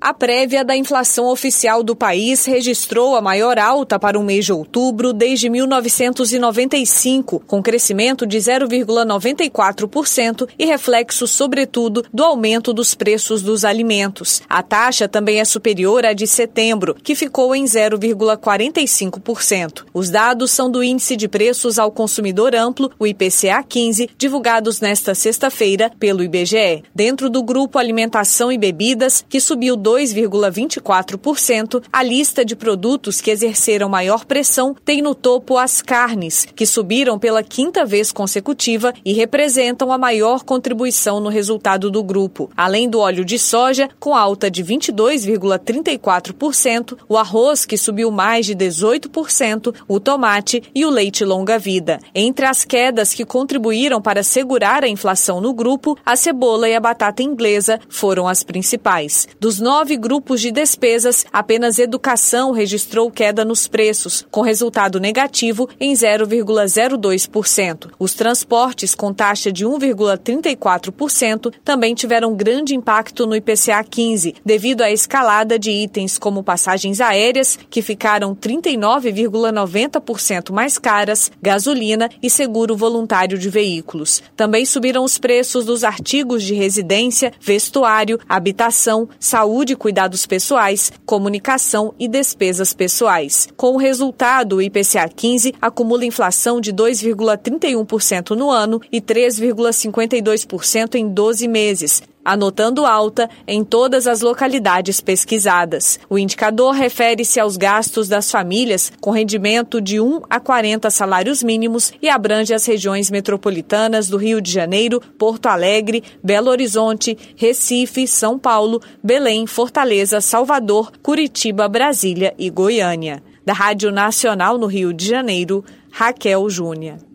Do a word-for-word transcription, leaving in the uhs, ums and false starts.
A prévia da inflação oficial do país registrou a maior alta para o mês de outubro desde mil novecentos e noventa e cinco, com crescimento de zero vírgula noventa e quatro por cento e reflexo, sobretudo, do aumento dos preços dos alimentos. A taxa também é superior à de setembro, que ficou em zero vírgula quarenta e cinco por cento. Os dados são do Índice de Preços ao Consumidor Amplo, o I P C A quinze, divulgados nesta sexta-feira pelo I B G E. Dentro do grupo Alimentação e Bebidas, que subiu dois vírgula vinte e quatro por cento, a lista de produtos que exerceram maior pressão tem no topo as carnes, que subiram pela quinta vez consecutiva e representam a maior contribuição no resultado do grupo. Além do óleo de soja, com alta de vinte e dois vírgula trinta e quatro por cento, o arroz, que subiu mais de dezoito por cento, o tomate e o leite longa-vida. Entre as quedas que contribuíram para segurar a inflação no grupo, a cebola e a batata inglesa foram as principais. Dos nove grupos de despesas, apenas educação registrou queda nos preços, com resultado negativo em zero vírgula zero dois por cento. Os transportes, com taxa de um vírgula trinta e quatro por cento, também tiveram grande impacto no I P C A quinze, devido à escalada de itens como passagens aéreas, que ficaram trinta e nove vírgula noventa por cento mais caras, gasolina e seguro voluntário de veículos. Também subiram os preços dos artigos de residência, vestuário, habitação, saúde e cuidados pessoais, comunicação e despesas pessoais. Com o resultado, o I P C A quinze acumula inflação de dois vírgula trinta e um por cento no ano e três vírgula cinquenta e dois por cento em doze meses, anotando alta em todas as localidades pesquisadas. O indicador refere-se aos gastos das famílias com rendimento de um a quarenta salários mínimos e abrange as regiões metropolitanas do Rio de Janeiro, Porto Alegre, Belo Horizonte, Recife, São Paulo, Belém, Fortaleza, Salvador, Curitiba, Brasília e Goiânia. Da Rádio Nacional no Rio de Janeiro, Raquel Júnior.